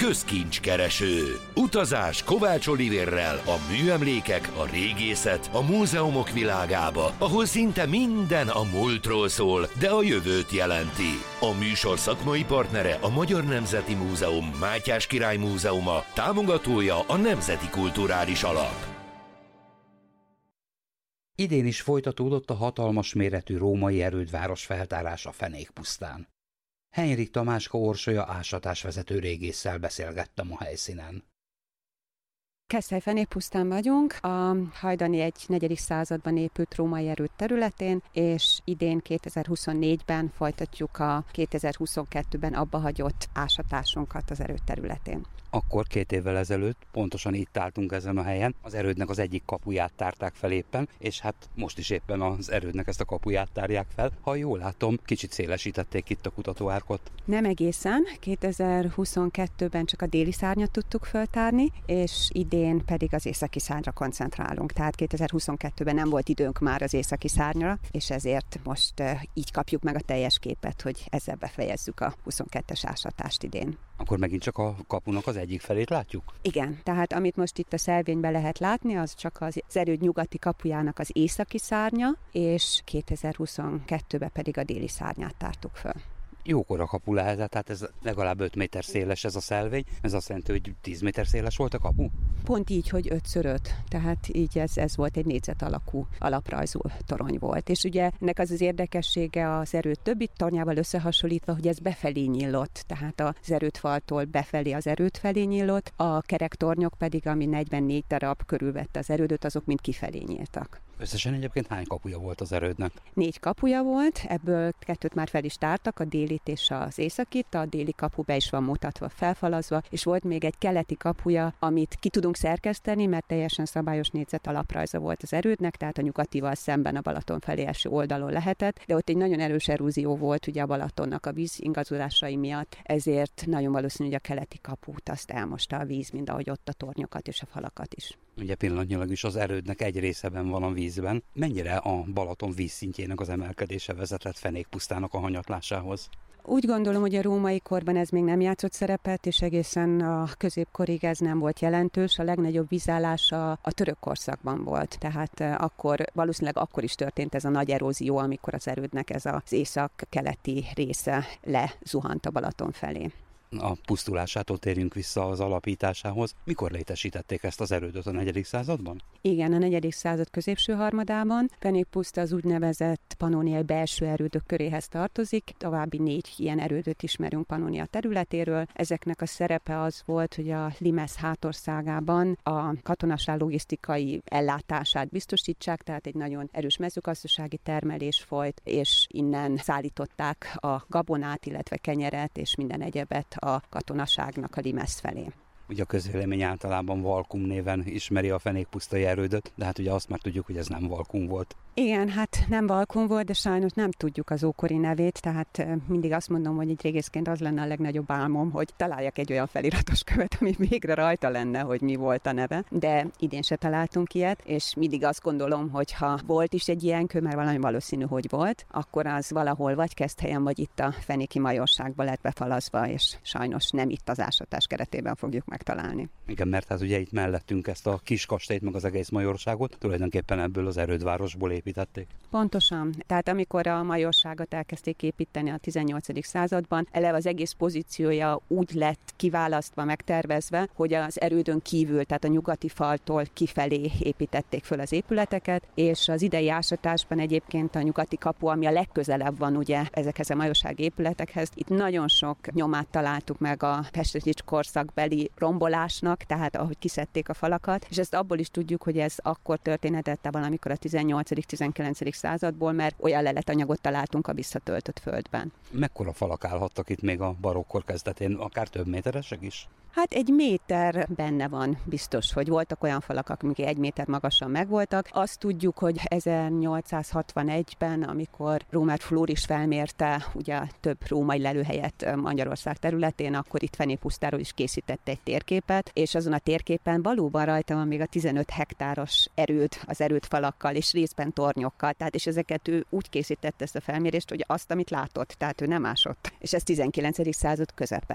közkincskereső. Utazás Kovács Olivérrel a műemlékek, a régészet, a múzeumok világába, ahol szinte minden a múltról szól, de a jövőt jelenti. A műsor szakmai partnere a Magyar Nemzeti Múzeum Mátyás Király Múzeuma, támogatója a Nemzeti Kulturális Alap. Idén is folytatódott a hatalmas méretű római erődváros feltárása Fenékpusztán. Henrik Tamáska Orsolya ásatásvezető régésszel beszélgettem a helyszínen. Keszthely-Fenékpusztán vagyunk, a hajdani egy 4. században épült római erőd területén, és idén 2024-ben folytatjuk a 2022-ben abbahagyott ásatásunkat az erőd területén. Akkor 2 évvel ezelőtt pontosan itt álltunk ezen a helyen, az erődnek az egyik kapuját tárták fel éppen, és hát most is éppen az erődnek ezt a kapuját tárják fel. Ha jól látom, kicsit szélesítették itt a kutatóárkot. Nem egészen, 2022-ben csak a déli szárnyat tudtuk föltárni, és idén pedig az északi szárnyra koncentrálunk. Tehát 2022-ben nem volt időnk már az északi szárnyra, és ezért most így kapjuk meg a teljes képet, hogy ezzel befejezzük a 22-es ásatást idén. Akkor megint csak a kapunak az egyik felét látjuk? Igen, tehát amit most itt a szelvényben lehet látni, az csak az erőd nyugati kapujának az északi szárnya, és 2022-ben pedig a déli szárnyát tártuk föl. Jókora kapu lehetett, tehát ez legalább 5 méter széles ez a szelvény, ez azt jelenti, hogy 10 méter széles volt a kapu? Pont így, hogy 5x5, tehát így ez volt egy négyzet alakú alaprajzú torony volt. És ugye ennek az érdekessége az erőd többi tornyával összehasonlítva, hogy ez befelé nyílott, tehát az erődfaltól befelé az erőd felé nyílott, a kerek tornyok pedig, ami 44 darab körülvette az erődöt, azok mind kifelé nyíltak. Összesen egyébként hány kapuja volt az erődnek? 4 kapuja volt, ebből 2 már fel is tártak, a délit és az északit, a déli kapu be is van mutatva, felfalazva, és volt még egy keleti kapuja, amit ki tudunk szerkeszteni, mert teljesen szabályos négyzet alaprajza volt az erődnek, tehát a nyugatival szemben a Balaton felé eső oldalon lehetett, de ott egy nagyon erős erúzió volt ugye a Balatonnak a víz ingazolásai miatt, ezért nagyon valószínű, hogy a keleti kaput azt elmosta a víz, mind ahogy ott a tornyokat és a falakat is. Ugye pillanatnyilag is az erődnek egy részeben van a vízben. Mennyire a Balaton vízszintjének az emelkedése vezetett Fenékpusztának a hanyatlásához? Úgy gondolom, hogy a római korban ez még nem játszott szerepet, és egészen a középkorig ez nem volt jelentős. A legnagyobb vízállás a török korszakban volt. Tehát valószínűleg akkor is történt ez a nagy erózió, amikor az erődnek ez az észak-keleti része lezuhant a Balaton felé. A pusztulásától térjünk vissza az alapításához. Mikor létesítették ezt az erődöt, a 4. században? Igen, a 4. század középső harmadában. Fenékpuszta az úgynevezett pannóniai belső erődök köréhez tartozik. További 4 ilyen erődöt ismerünk Pannonia területéről. Ezeknek a szerepe az volt, hogy a Limes hátországában a katonaság logisztikai ellátását biztosítsák, tehát egy nagyon erős mezőgazdasági termelés folyt, és innen szállították a gabonát, illetve kenyeret és minden egyebet a katonaságnak a Limes felé. Ugye a közvélemény általában Valkum néven ismeri a fenékpusztai erődöt, de hát ugye azt már tudjuk, hogy ez nem Valkum volt. Igen, hát nem Valkum volt, de sajnos nem tudjuk az ókori nevét, tehát mindig azt mondom, hogy egy régészként az lenne a legnagyobb álmom, hogy találjak egy olyan feliratos követ, ami végre rajta lenne, hogy mi volt a neve, de idén se találtunk ilyet, és mindig azt gondolom, hogy ha volt is egy ilyen kő, mert valami valószínű, hogy volt, akkor az valahol vagy Keszthelyen, vagy itt a fenéki majorságban lett befalazva, és sajnos nem itt az ásatás keretében fogjuk megtalálni. Igen, mert hát ugye itt mellettünk ezt a kis kastélyt, meg az egész majorságot, tulajdonképpen ebből az erődvárosból építették. Pontosan. Tehát amikor a majorságot elkezdték építeni a 18. században, eleve az egész pozíciója úgy lett kiválasztva, megtervezve, hogy az erődön kívül, tehát a nyugati faltól kifelé építették föl az épületeket, és az idei ásatásban egyébként a nyugati kapu, ami a legközelebb van ugye ezekhez a majorsági épületekhez, itt nagyon sok nyomát találtuk meg a Pestritics korszakbeli rombolásnak, tehát ahogy kiszedték a falakat, és ezt abból is tudjuk, hogy ez akkor történhetett valamikor a 18.-19. századból, mert olyan leletanyagot találtunk a visszatöltött földben. Mekkora falak állhattak itt még a barokkor kezdetén, akár több méteresek is? Hát 1 méter benne van biztos, hogy voltak olyan falak, amik 1 méter magasan megvoltak. Azt tudjuk, hogy 1861-ben, amikor Rómert Flóris felmérte ugye több római lelőhelyet Magyarország területén, akkor itt Fenékpusztáról is készítette egy térképet, és azon a térképen valóban rajta van még a 15 hektáros erőd, az erődfalakkal és részben tornyokkal. Tehát és ezeket ő úgy készítette ezt a felmérést, hogy azt, amit látott, tehát ő nem ásott. És ez 19. század közepe.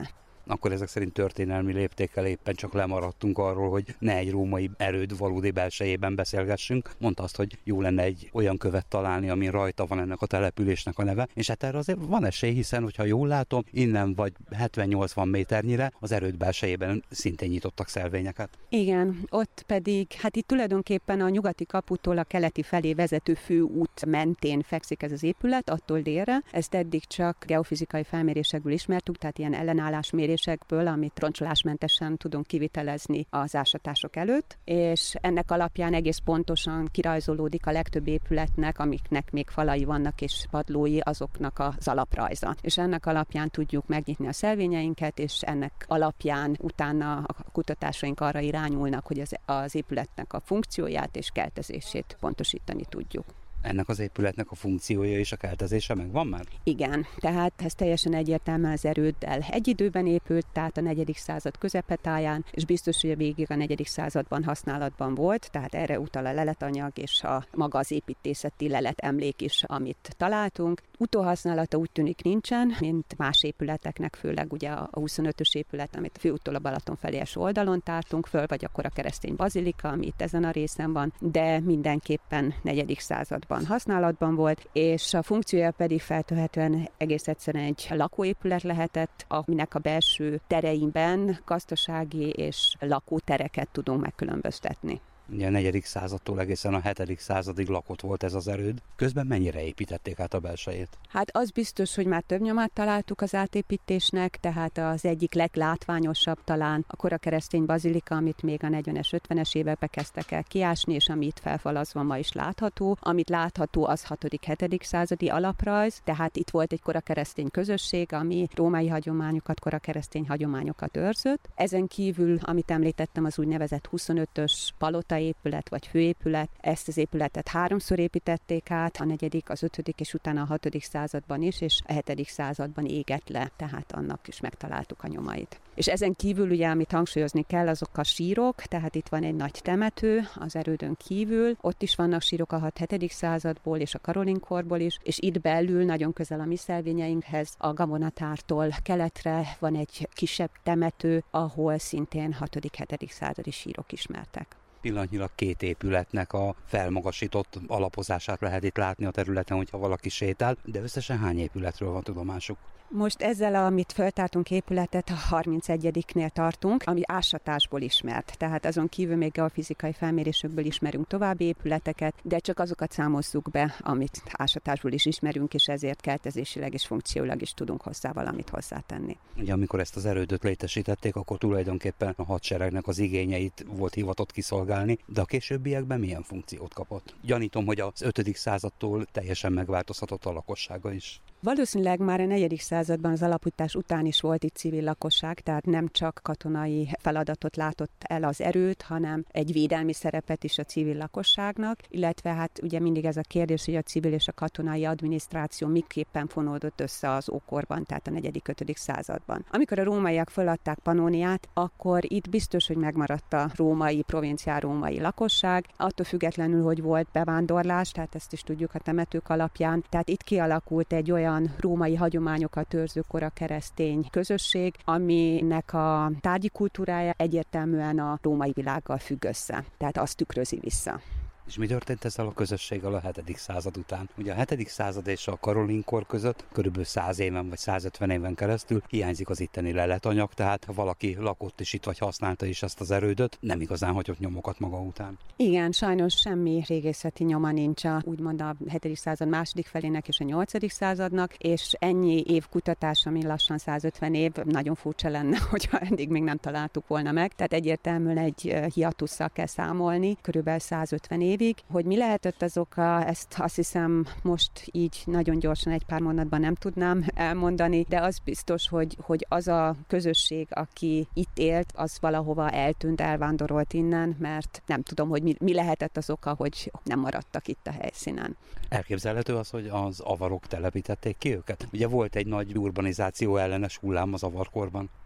akkor ezek szerint történelmi léptékkel éppen csak lemaradtunk arról, hogy ne egy római erőd valódi belsejében beszélgessünk. Mondta azt, hogy jó lenne egy olyan követ találni, ami rajta van ennek a településnek a neve, és hát erre azért van esély, hiszen, hogyha jól látom, innen vagy 70-80 méternyire az erőd belsejében szintén nyitottak szelvényeket. Igen, ott pedig, hát itt tulajdonképpen a nyugati kaputól a keleti felé vezető főút mentén fekszik ez az épület, attól délre. Ezt eddig csak geofizikai felmérésekből ismertük, tehát ilyen ellenállásmérésekből, amit roncsolásmentesen tudunk kivitelezni az ásatások előtt, és ennek alapján egész pontosan kirajzolódik a legtöbb épületnek, amiknek még falai vannak és padlói, azoknak az alaprajza. És ennek alapján tudjuk megnyitni a szelvényeinket, és ennek alapján utána a kutatásaink arra irányulnak, hogy az épületnek a funkcióját és keltezését pontosítani tudjuk. Ennek az épületnek a funkciója és a keltezése megvan már? Igen, tehát ez teljesen egyértelműen az erőddel egy időben épült, tehát a 4. század közepetáján, és biztos, hogy végig a 4. században használatban volt, tehát erre utal a leletanyag és a maga az építészeti leletemlék is, amit találtunk. Utóhasználata úgy tűnik nincsen, mint más épületeknek, főleg ugye a 25-ös épület, amit a főúttól a Balaton felé eső oldalon tártunk föl, vagy akkor a keresztény bazilika, ami itt ezen a részen van, de mindenképpen 4. században használatban volt, és a funkciója pedig feltehetően egész egyszerűen egy lakóépület lehetett, aminek a belső tereiben gazdasági és lakótereket tudunk megkülönböztetni. Ugye a 4. századtól egészen a 7. századig lakott volt ez az erőd. Közben mennyire építették át a belsejét? Hát az biztos, hogy már több nyomát találtuk az átépítésnek, tehát az egyik leglátványosabb talán a kora keresztény bazilika, amit még a 40-es, 50-es években kezdtek el kiásni, és ami itt felfalazva ma is látható. Amit látható, az 6.-7. századi alaprajz, tehát itt volt egy kora keresztény közösség, ami római hagyományokat, kora keresztény hagyományokat őrzött. Ezen kívül, amit említettem, az úgynevezett 25-ös palota épület vagy főépület. Ezt az épületet 3-szor építették át, a 4., az 5. és utána a 6. században is, és a 7. században égett le, tehát annak is megtaláltuk a nyomait. És ezen kívül ugye, amit hangsúlyozni kell, azok a sírok, tehát itt van egy nagy temető az erődön kívül, ott is vannak sírok a 6.-7. századból és a Karolinkorból is, és itt belül nagyon közel a mi szelvényeinkhez, a Gabonatártól keletre van egy kisebb temető, ahol szintén 6.-7. századi sírok ismertek. Pillanatnyilag 2 épületnek a felmagasított alapozását lehet itt látni a területen, hogyha valaki sétál, de összesen hány épületről van tudomásuk? Most ezzel, amit feltártunk épületet, a 31-nél tartunk, ami ásatásból ismert. Tehát azon kívül még geofizikai felmérésekből ismerünk további épületeket, de csak azokat számozzuk be, amit ásatásból is ismerünk, és ezért keltezésileg és funkcióilag is tudunk hozzá valamit hozzátenni. Ugye amikor ezt az erődöt létesítették, akkor tulajdonképpen a hadseregnek az igényeit volt hivatott kiszolgálni, de a későbbiekben milyen funkciót kapott? Gyanítom, hogy az 5. századtól teljesen megváltozhatott a lakossága is. Valószínűleg már a 4. században az alapítás után is volt itt civil lakosság, tehát nem csak katonai feladatot látott el az erőd, hanem egy védelmi szerepet is a civil lakosságnak, illetve hát ugye mindig ez a kérdés, hogy a civil és a katonai adminisztráció miképpen fonódott össze az ókorban, tehát a 4.-5. században. Amikor a rómaiak feladták Pannóniát, akkor itt biztos, hogy megmaradt a római, provinciál római lakosság, attól függetlenül, hogy volt bevándorlás, tehát ezt is tudjuk a temetők alapján, tehát itt kialakult egy olyan római hagyományokat őrző kora keresztény közösség, aminek a tárgyi kultúrája egyértelműen a római világgal függ össze. Tehát azt tükrözi vissza. És mi történt ezzel a közösséggel a 7. század után? Ugye a 7. század és a Karolinkor között körülbelül 100 éven vagy 150 éven keresztül hiányzik az itteni leletanyag, tehát ha valaki lakott is itt vagy használta is ezt az erődöt, nem igazán hagyott nyomokat maga után. Igen, sajnos semmi régészeti nyoma nincs úgymond a 7. század második felének és a 8. századnak, és ennyi év kutatás, ami lassan 150 év, nagyon furcsa lenne, hogyha eddig még nem találtuk volna meg. Tehát egyértelműen egy hiatusszal kell számolni, körülbelül 150 évig. Hogy mi lehetett az oka, ezt azt hiszem most így nagyon gyorsan egy pár mondatban nem tudnám elmondani, de az biztos, hogy az a közösség, aki itt élt, az valahova eltűnt, elvándorolt innen, mert nem tudom, hogy mi lehetett az oka, hogy nem maradtak itt a helyszínen. Elképzelhető az, hogy az avarok telepítették ki őket? Ugye volt egy nagy urbanizáció ellenes hullám az avarkorban.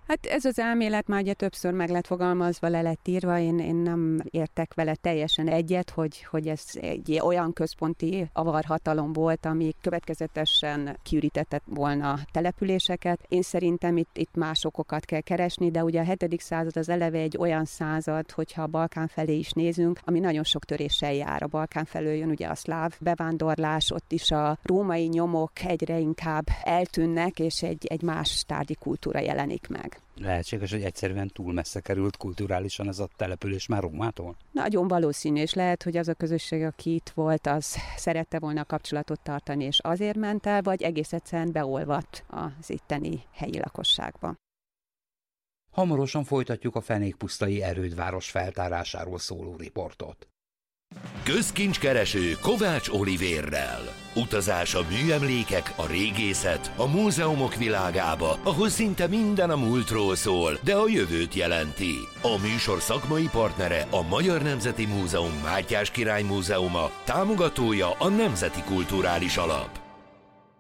Hát ez az elmélet már ugye többször meg lett fogalmazva, le lett írva, én nem értek vele teljesen egyet, hogy ez egy olyan központi avarhatalom volt, ami következetesen kiürítetett volna településeket. Én szerintem itt más okokat kell keresni, de ugye a 7. század az eleve egy olyan század, hogyha a Balkán felé is nézünk, ami nagyon sok töréssel jár. A Balkán felől jön ugye a szláv bevándorlás, ott is a római nyomok egyre inkább eltűnnek, és egy más tárgyi kultúra jelenik meg. Lehetséges, hogy egyszerűen túl messze került kulturálisan ez a település már Rómától? Nagyon valószínű, és lehet, hogy az a közösség, aki itt volt, az szerette volna a kapcsolatot tartani, és azért ment el, vagy egész egyszerűen beolvadt az itteni helyi lakosságba. Hamarosan folytatjuk a Fenékpusztai erődváros feltárásáról szóló riportot. Közkincskereső Kovács Olivérrel. Utazás a műemlékek, a régészet, a múzeumok világába, ahol szinte minden a múltról szól, de a jövőt jelenti. A műsor szakmai partnere a Magyar Nemzeti Múzeum Mátyás Király Múzeuma, támogatója a Nemzeti Kulturális Alap.